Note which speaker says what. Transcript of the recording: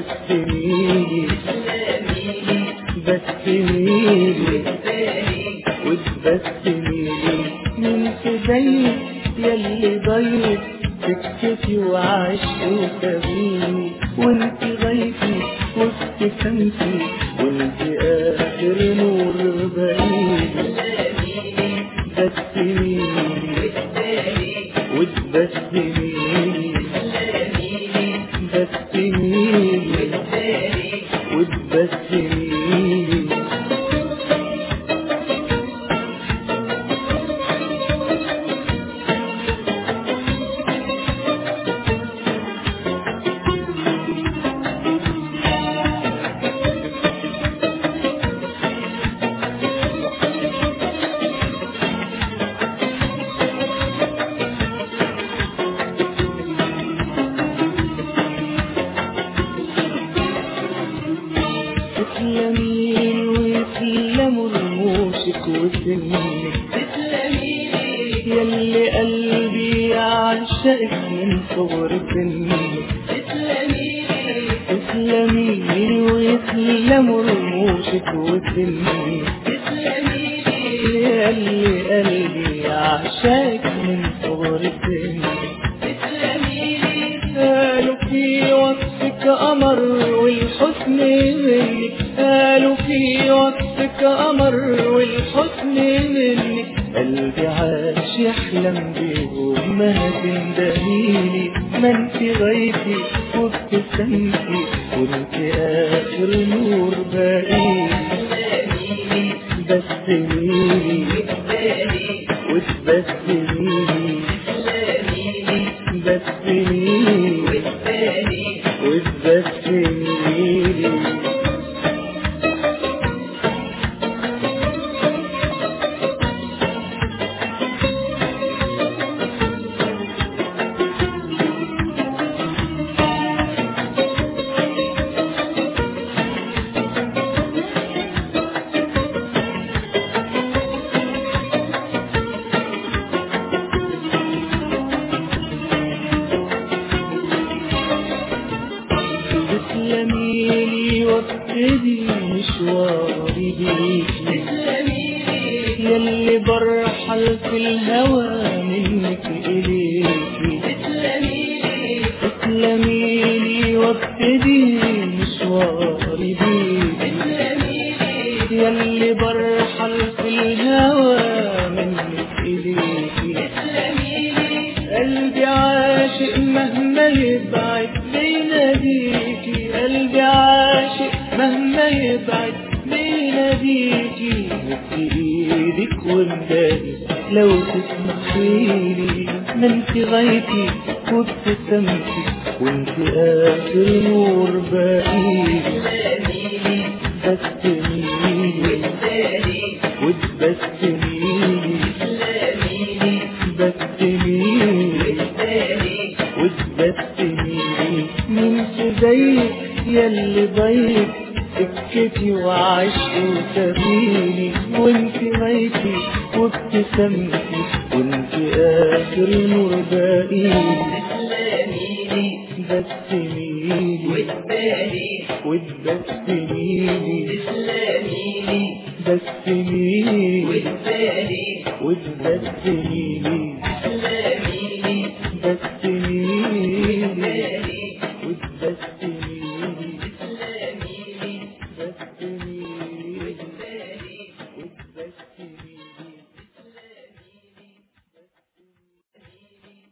Speaker 1: بسميلي بسميلي وتبسميلي من ايديك ياللي ضيق سكتي وعشت وسابيني، وانت غايتي وسط شمسي، وانت اخر نور بعيني. بسميلي وتبسميلي بسميلي وتبسميلي. تسلميلي ويسلموا رموشك وسنك،
Speaker 2: تسلميلي
Speaker 1: ياللي قلبي عشقك من صغر سنك. تسلميلي ويسلموا رموشك وسنك،
Speaker 2: تسلميلي
Speaker 1: ياللي قلبي عشقك من صغر سنك. قالوا في وصفك قمر والحسن منك، قالوا في وصفك قمر والحسن منك. قلبي عاش يحلم بيهم ما تندهيلي، ما انت غايتي وابتسامتي، وانت اخر نور باقيلي. بسميلي وتبسميلي بسميلي وتبسميلي. تسلميلي وابتدي مشواري بيكي، ياللي برحل في الهوى منك إليكي. تسلميلي وابتدي مشواري بيكي، ياللي برحل في الهوى منك إليكي. قلبي عاشق مهما يبعد بيناديكي، قلبي عاشق مهما يبعد بيناديكي. مد ايدك وامدادي لو تسمحيلي، ما انت غايتي وابتسامتي، وانت اخر نور باقيلي. بسميلي وتبسميلي بسميلي وتبسميلي. من ايديك ياللي ضيق سكتي وعشت وسابيني، وانت غايتي وابتسامتي، وانت اخر نور باقيلي. بسميلي وتبسميلي بسميلي وتبسميلي.